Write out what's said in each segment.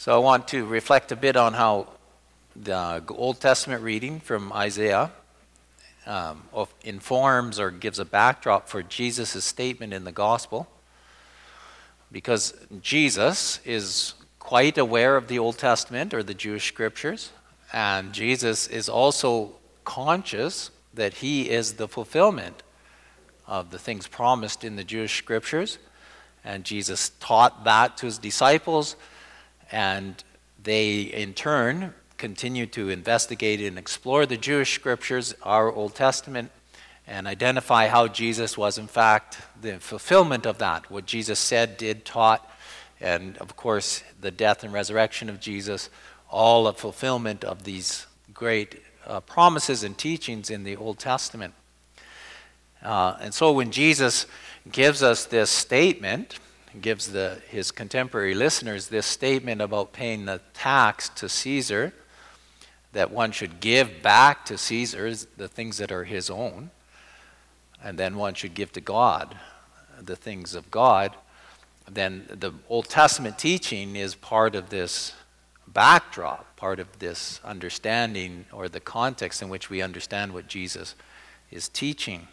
So I want to reflect a bit on how the Old Testament reading from Isaiah informs or gives a backdrop for Jesus' statement in the gospel. Because Jesus is quite aware of the Old Testament or the Jewish scriptures, and Jesus is also conscious that he is the fulfillment of the things promised in the Jewish scriptures. And Jesus taught that to his disciples, and they in turn continue to investigate and explore the Jewish scriptures, our Old Testament, and identify how Jesus was in fact the fulfillment of that, what Jesus said, did, taught, and of course the death and resurrection of Jesus, all a fulfillment of these great promises and teachings in the Old Testament. And so when Jesus gives us this statement, gives his contemporary listeners this statement about paying the tax to Caesar, that one should give back to Caesar the things that are his own, and then one should give to God the things of God, then the Old Testament teaching is part of this backdrop, part of this understanding or the context in which we understand what Jesus is teaching.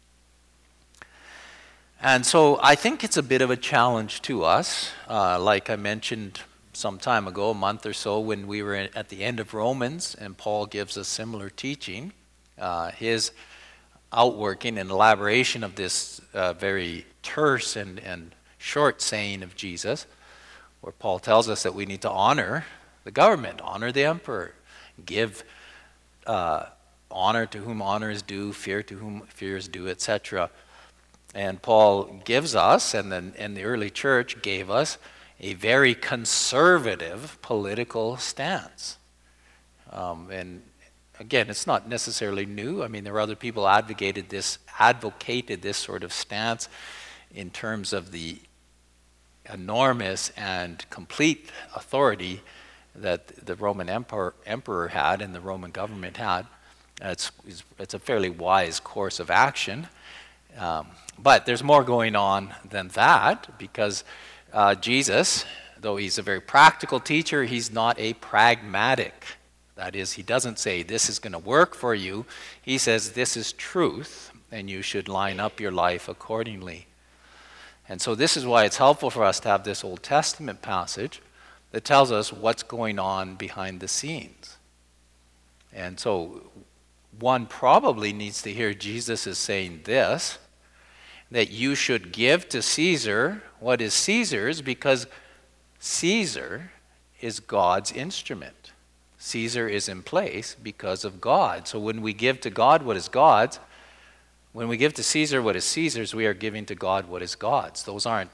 And so I think it's a bit of a challenge to us, like I mentioned some time ago, a month or so, when we were at the end of Romans, and Paul gives a similar teaching. His outworking and elaboration of this very terse and short saying of Jesus, where Paul tells us that we need to honor the government, honor the emperor, give honor to whom honor is due, fear to whom fear is due, etc. And Paul gives us, and the early church gave us, a very conservative political stance. And again, it's not necessarily new. I mean, there were other people advocated this sort of stance in terms of the enormous and complete authority that the Roman emperor had and the Roman government had. It's a fairly wise course of action. But there's more going on than that, because Jesus, though he's a very practical teacher, he's not a pragmatic. That is, he doesn't say this is going to work for you. He says this is truth, and you should line up your life accordingly. And so this is why it's helpful for us to have this Old Testament passage that tells us what's going on behind the scenes. And so one probably needs to hear Jesus is saying this, that you should give to Caesar what is Caesar's, because Caesar is God's instrument. Caesar is in place because of God. So when we give to God what is God's, when we give to Caesar what is Caesar's, we are giving to God what is God's. Those aren't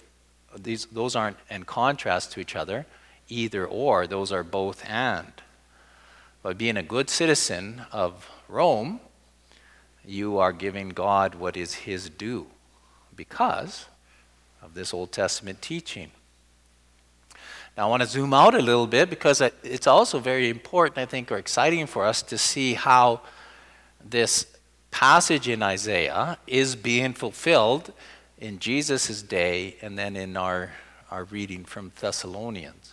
in contrast to each other, either or. Those are both and. By being a good citizen of Rome, you are giving God what is his due because of this Old Testament teaching. Now I want to zoom out a little bit, because it's also very important, I think, or exciting for us to see how this passage in Isaiah is being fulfilled in Jesus' day and then in our reading from Thessalonians.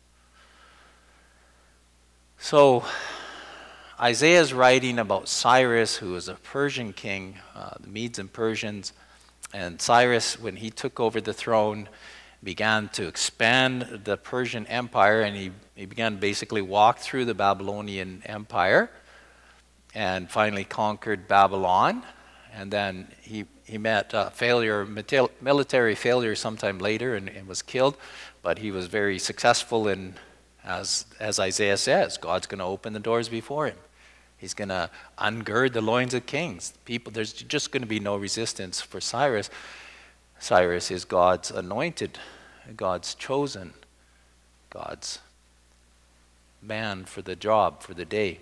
So Isaiah is writing about Cyrus, who was a Persian king, the Medes and Persians. And Cyrus, when he took over the throne, began to expand the Persian Empire, and he began to basically walk through the Babylonian Empire and finally conquered Babylon. And then he met military failure sometime later and was killed. But he was very successful in, as Isaiah says, God's going to open the doors before him. He's going to ungird the loins of kings. There's just going to be no resistance for Cyrus. Cyrus is God's anointed, God's chosen, God's man for the job, for the day.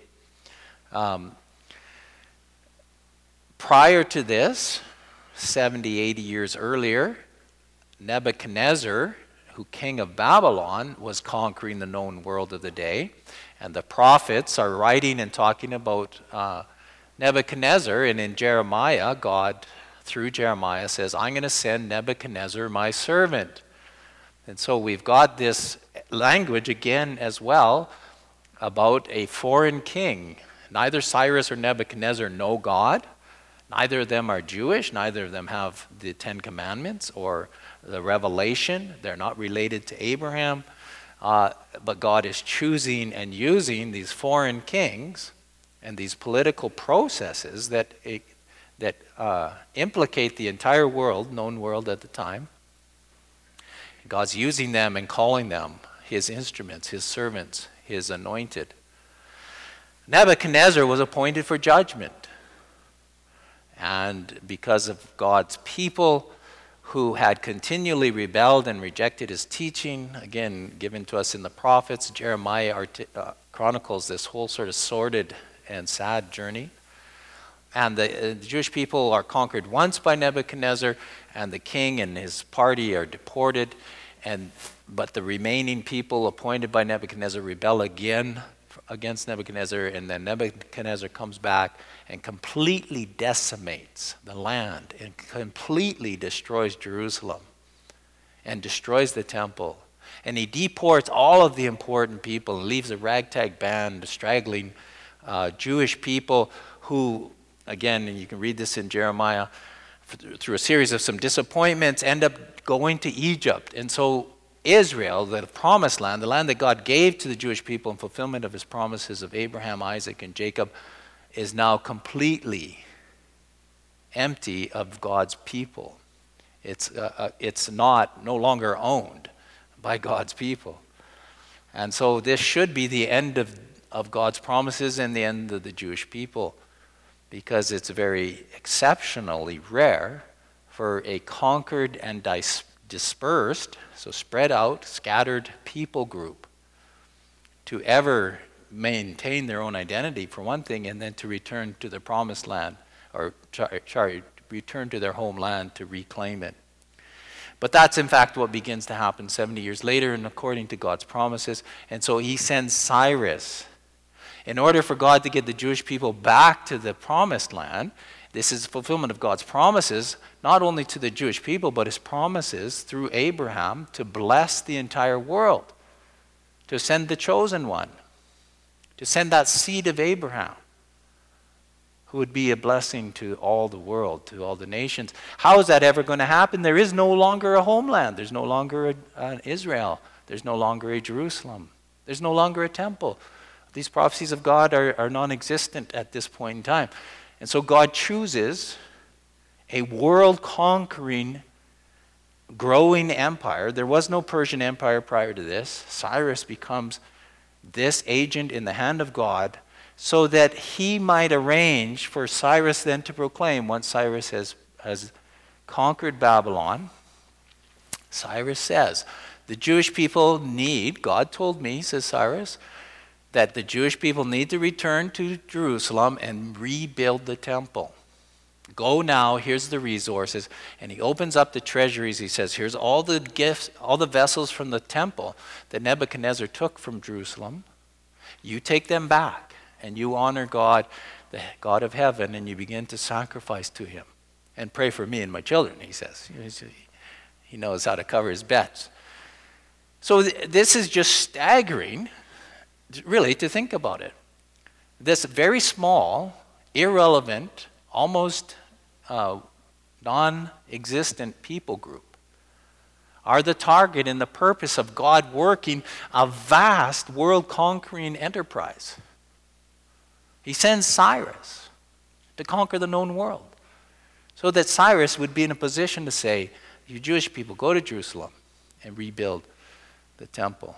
Prior to this, 70, 80 years earlier, Nebuchadnezzar, who king of Babylon, was conquering the known world of the day. And the prophets are writing and talking about Nebuchadnezzar. And in Jeremiah, God, through Jeremiah, says, I'm going to send Nebuchadnezzar, my servant. And so we've got this language again as well about a foreign king. Neither Cyrus or Nebuchadnezzar know God. Neither of them are Jewish. Neither of them have the Ten Commandments or the Revelation. They're not related to Abraham. But God is choosing and using these foreign kings and these political processes that implicate the entire world, known world at the time. God's using them and calling them his instruments, his servants, his anointed. Nebuchadnezzar was appointed for judgment. And because of God's people who had continually rebelled and rejected his teaching, again, given to us in the prophets, Jeremiah chronicles this whole sort of sordid and sad journey. And the Jewish people are conquered once by Nebuchadnezzar, and the king and his party are deported. But the remaining people appointed by Nebuchadnezzar rebel again against Nebuchadnezzar, and then Nebuchadnezzar comes back and completely decimates the land and completely destroys Jerusalem and destroys the temple. And he deports all of the important people and leaves a ragtag band, straggling Jewish people who, again, and you can read this in Jeremiah, through a series of some disappointments, end up going to Egypt. And so Israel, the promised land, the land that God gave to the Jewish people in fulfillment of his promises of Abraham, Isaac, and Jacob, is now completely empty of God's people. It's no longer owned by God's people. And so this should be the end of God's promises and the end of the Jewish people, because it's very exceptionally rare for a conquered and dispersed, so spread out, scattered people group to ever maintain their own identity, for one thing, and then to return to their promised land, or return to their homeland to reclaim it. But that's in fact what begins to happen 70 years later, and according to God's promises. And so he sends Cyrus. In order for God to get the Jewish people back to the promised land, this is fulfillment of God's promises, not only to the Jewish people, but his promises through Abraham to bless the entire world, to send the chosen one, to send that seed of Abraham, who would be a blessing to all the world, to all the nations. How is that ever going to happen? There is no longer a homeland. There's no longer an Israel. There's no longer a Jerusalem. There's no longer a temple. These prophecies of God are non-existent at this point in time. And so God chooses a world-conquering, growing empire. There was no Persian Empire prior to this. Cyrus becomes this agent in the hand of God so that he might arrange for Cyrus then to proclaim, once Cyrus has conquered Babylon, Cyrus says, the Jewish people need, God told me, says Cyrus, that the Jewish people need to return to Jerusalem and rebuild the temple. Go now, here's the resources. And he opens up the treasuries. He says, here's all the gifts, all the vessels from the temple that Nebuchadnezzar took from Jerusalem. You take them back and you honor God, the God of heaven, and you begin to sacrifice to him. And pray for me and my children, he says. He knows how to cover his bets. So this is just staggering, really, to think about it. This very small, irrelevant, almost non-existent people group are the target and the purpose of God working a vast world-conquering enterprise. He sends Cyrus to conquer the known world, so that Cyrus would be in a position to say, you Jewish people, go to Jerusalem and rebuild the temple.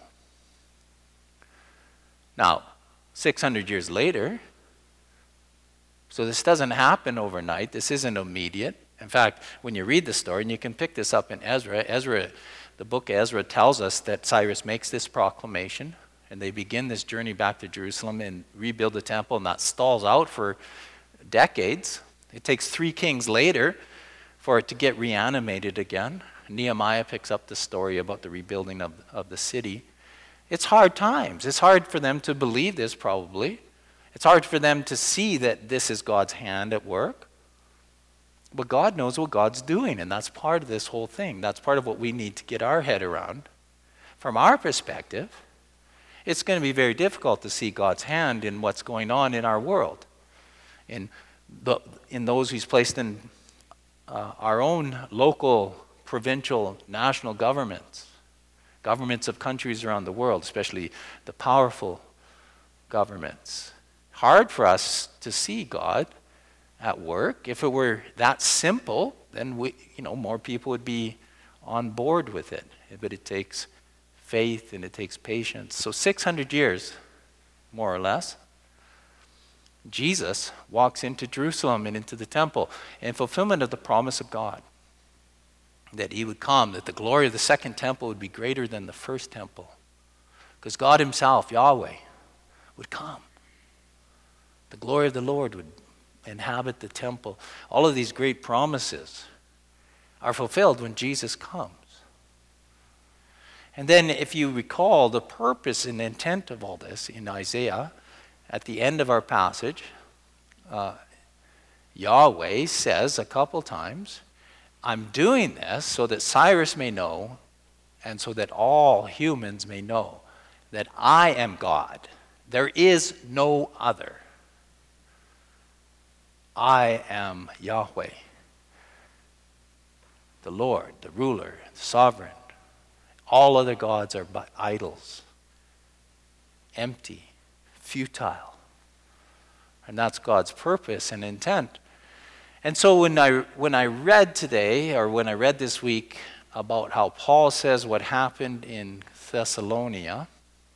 Now, 600 years later, so this doesn't happen overnight. This isn't immediate. In fact, when you read the story, and you can pick this up in Ezra, the book of Ezra tells us that Cyrus makes this proclamation, and they begin this journey back to Jerusalem and rebuild the temple, and that stalls out for decades. It takes 3 kings later for it to get reanimated again. Nehemiah picks up the story about the rebuilding of the city. It's hard times. It's hard for them to believe this, probably. It's hard for them to see that this is God's hand at work. But God knows what God's doing, and that's part of this whole thing. That's part of what we need to get our head around. from our perspective, it's going to be very difficult to see God's hand in what's going on in our world, in those He's placed in our own local, provincial, national governments of countries around the world, especially the powerful governments. Hard for us to see God at work. If it were that simple, then more people would be on board with it. But it takes faith and it takes patience. So 600 years, more or less, Jesus walks into Jerusalem and into the temple in fulfillment of the promise of God, that He would come, that the glory of the second temple would be greater than the first temple. Because God Himself, Yahweh, would come. The glory of the Lord would inhabit the temple. All of these great promises are fulfilled when Jesus comes. And then if you recall the purpose and intent of all this in Isaiah, at the end of our passage, Yahweh says a couple times, I'm doing this so that Cyrus may know and so that all humans may know that I am God. There is no other. I am Yahweh, the Lord, the ruler, the sovereign. All other gods are but idols, empty, futile. And that's God's purpose and intent. And so when I read today, or when I read this week about how Paul says what happened in Thessalonica,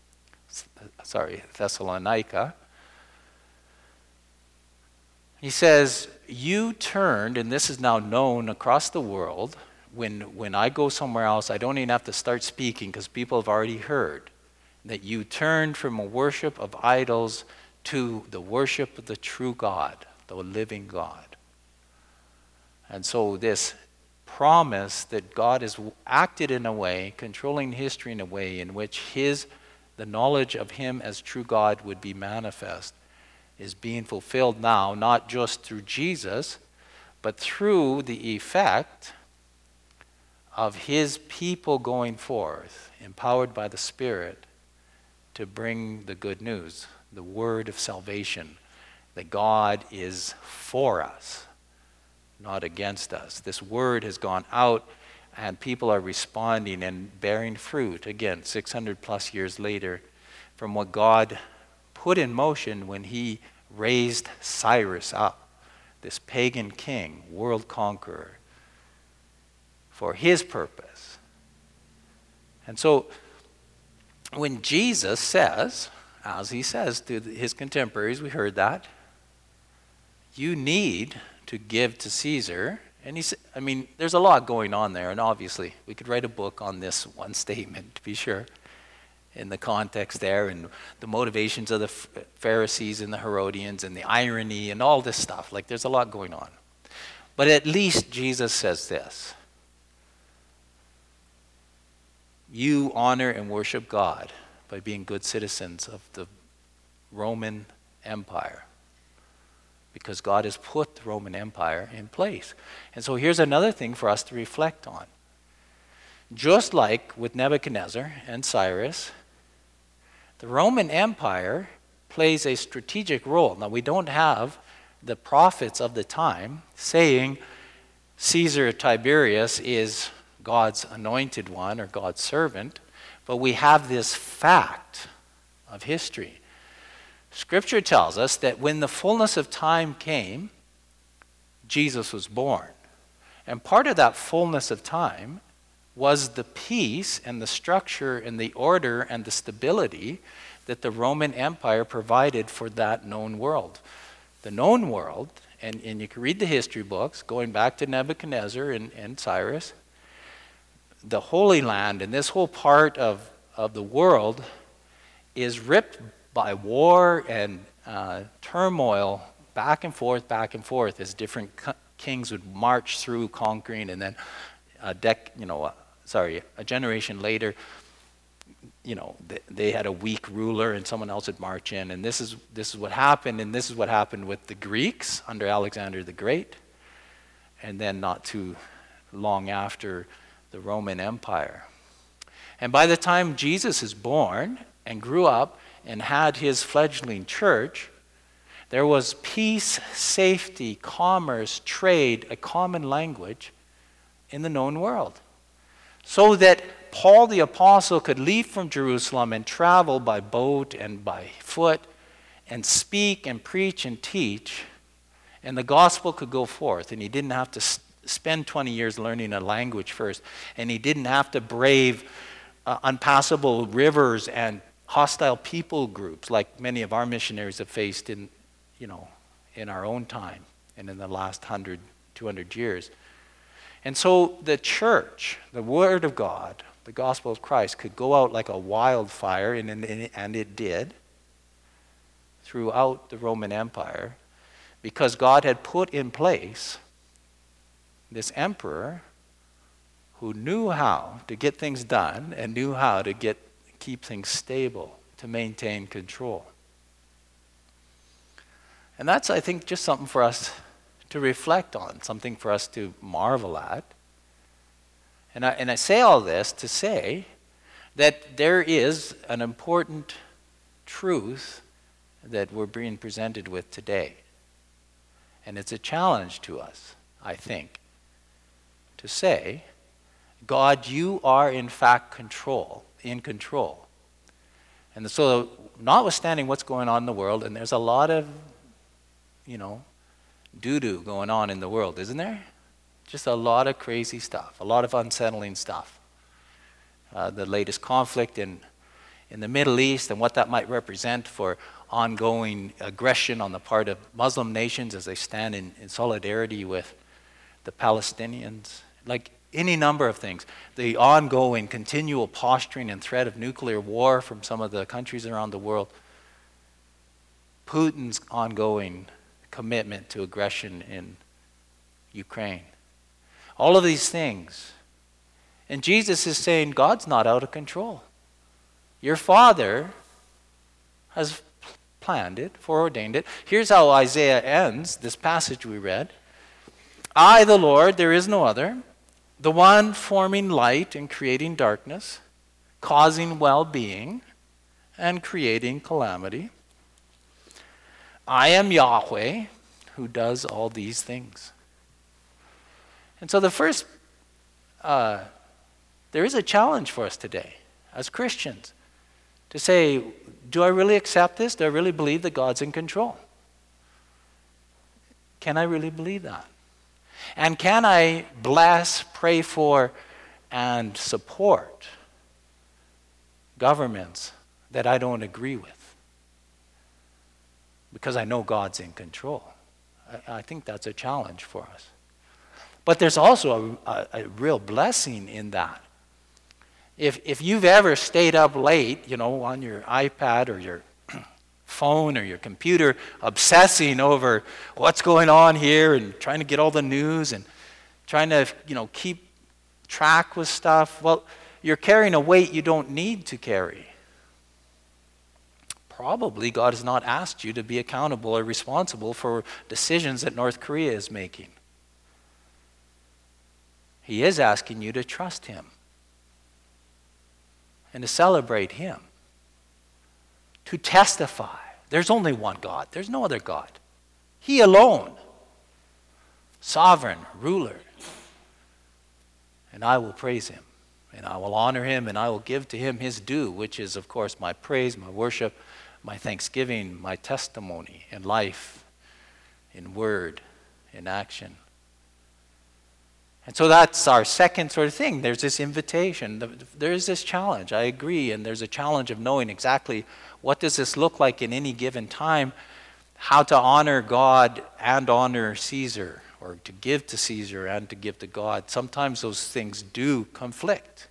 he says, you turned, and this is now known across the world. When I go somewhere else, I don't even have to start speaking because people have already heard that you turned from a worship of idols to the worship of the true God, the living God. And so this promise that God has acted in a way, controlling history in a way in which the knowledge of Him as true God would be manifest, is being fulfilled now, not just through Jesus, but through the effect of His people going forth, empowered by the Spirit, to bring the good news, the word of salvation, that God is for us, not against us. This word has gone out, and people are responding and bearing fruit, again, 600 plus years later, from what God put in motion when He raised Cyrus up, this pagan king, world conqueror, for His purpose. And so when Jesus says, as He says to His contemporaries, we heard that, you need to give to Caesar. And there's a lot going on there, and obviously we could write a book on this one statement, to be sure, in the context there, and the motivations of the Pharisees and the Herodians, and the irony, and all this stuff. There's a lot going on. But at least Jesus says this: you honor and worship God by being good citizens of the Roman Empire, because God has put the Roman Empire in place. And so here's another thing for us to reflect on. Just like with Nebuchadnezzar and Cyrus, the Roman Empire plays a strategic role. Now, we don't have the prophets of the time saying Caesar Tiberius is God's anointed one or God's servant, but we have this fact of history. Scripture tells us that when the fullness of time came, Jesus was born. And part of that fullness of time was the peace and the structure and the order and the stability that the Roman Empire provided for that known world. The known world, and you can read the history books, going back to Nebuchadnezzar and Cyrus, the Holy Land and this whole part of the world is ripped by war and turmoil back and forth as different kings would march through conquering, and then a generation later, they had a weak ruler and someone else would march in, and this is what happened, and this is what happened with the Greeks under Alexander the Great, and then not too long after, the Roman Empire. And by the time Jesus is born and grew up and had his fledgling church, there was peace, safety, commerce, trade, a common language in the known world. So that Paul the Apostle could leave from Jerusalem and travel by boat and by foot and speak and preach and teach, and the gospel could go forth, and he didn't have to spend 20 years learning a language first, and he didn't have to brave unpassable rivers and hostile people groups like many of our missionaries have faced in our own time and in the last 100, 200 years. And so the church, the Word of God, the gospel of Christ could go out like a wildfire, and it did, throughout the Roman Empire, because God had put in place this emperor who knew how to get things done and knew how to keep things stable, to maintain control. And that's, I think, just something for us to reflect on, something for us to marvel at. And I say all this to say that there is an important truth that we're being presented with today. And it's a challenge to us, I think, to say, God, you are in fact in control. And so, notwithstanding what's going on in the world, and there's a lot of, doo-doo going on in the world, isn't there? Just a lot of crazy stuff, a lot of unsettling stuff. The latest conflict in the Middle East and what that might represent for ongoing aggression on the part of Muslim nations as they stand in solidarity with the Palestinians. Like any number of things. The ongoing, continual posturing and threat of nuclear war from some of the countries around the world. Putin's ongoing commitment to aggression in Ukraine. All of these things. And Jesus is saying, God's not out of control. Your Father has planned it, foreordained it. Here's how Isaiah ends this passage we read. I, the Lord, there is no other, the one forming light and creating darkness, causing well-being and creating calamity. I am Yahweh, who does all these things. And so the first, there is a challenge for us today as Christians to say, do I really accept this? Do I really believe that God's in control? Can I really believe that? And can I bless, pray for, and support governments that I don't agree with? Because I know God's in control. I think that's a challenge for us. But there's also a real blessing in that. If you've ever stayed up late, on your iPad or your phone or your computer, obsessing over what's going on here and trying to get all the news and trying to, keep track with stuff, well, you're carrying a weight you don't need to carry. Probably God has not asked you to be accountable or responsible for decisions that North Korea is making. He is asking you to trust Him and to celebrate Him, to testify. There's only one God. There's no other God. He alone, sovereign, ruler. And I will praise Him, and I will honor Him, and I will give to Him His due, which is, of course, my praise, my worship, my thanksgiving, my testimony in life, in word, in action. And so that's our second sort of thing. There's this invitation. There's this challenge. I agree. And there's a challenge of knowing exactly what does this look like in any given time, how to honor God and honor Caesar, or to give to Caesar and to give to God. Sometimes those things do conflict.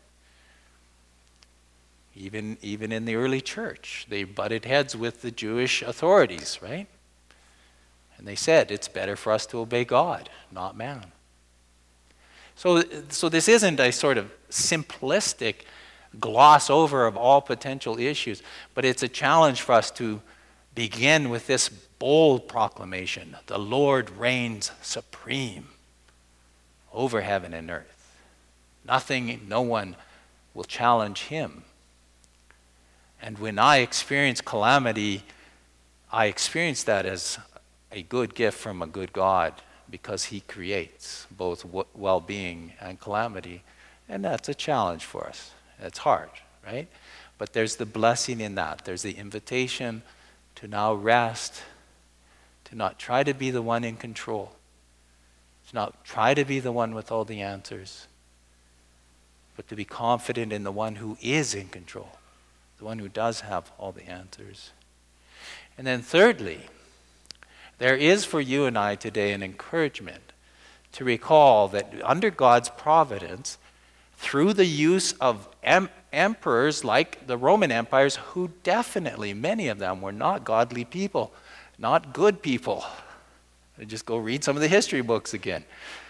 Even in the early church, they butted heads with the Jewish authorities, right? And they said, it's better for us to obey God, not man. So this isn't a sort of simplistic gloss over of all potential issues, but it's a challenge for us to begin with this bold proclamation. The Lord reigns supreme over heaven and earth. Nothing, no one will challenge him. And when I experience calamity, I experience that as a good gift from a good God, because he creates both well-being and calamity. And that's a challenge for us. It's hard, right? But there's the blessing in that. There's the invitation to now rest, to not try to be the one in control, to not try to be the one with all the answers, but to be confident in the one who is in control, the one who does have all the answers. And then thirdly, there is for you and I today an encouragement to recall that under God's providence, through the use of emperors like the Roman empires, who definitely, many of them, were not godly people, not good people. Just go read some of the history books again.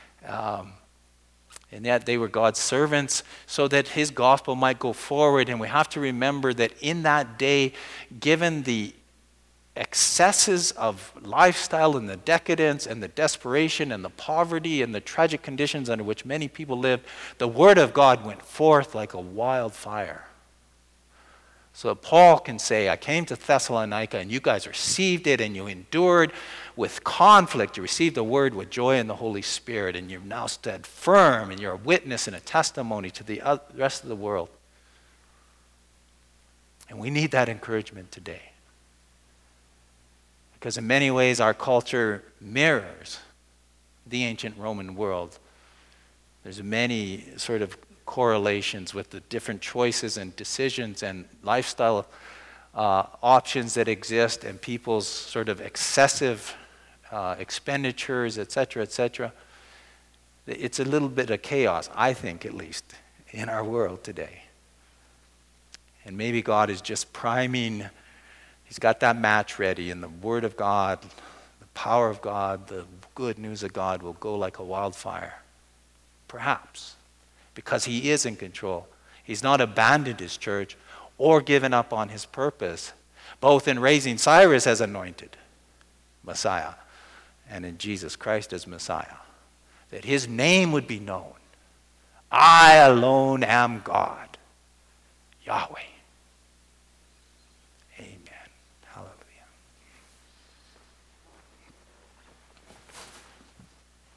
And yet they were God's servants so that his gospel might go forward. And we have to remember that in that day, given the excesses of lifestyle and the decadence and the desperation and the poverty and the tragic conditions under which many people lived, the word of God went forth like a wildfire. So that Paul can say, I came to Thessalonica and you guys received it and you endured with conflict. You received the word with joy in the Holy Spirit, and you've now stood firm and you're a witness and a testimony to the rest of the world. And we need that encouragement today. Because in many ways our culture mirrors the ancient Roman world. There's many sort of correlations with the different choices and decisions and lifestyle options that exist, and people's sort of excessive expenditures, etc., etc. It's a little bit of chaos, I think, at least, in our world today. And maybe God is just priming. He's got that match ready, and the word of God, the power of God, the good news of God will go like a wildfire. Perhaps. Because he is in control. He's not abandoned his church or given up on his purpose, both in raising Cyrus as anointed Messiah and in Jesus Christ as Messiah. That his name would be known. I alone am God, Yahweh.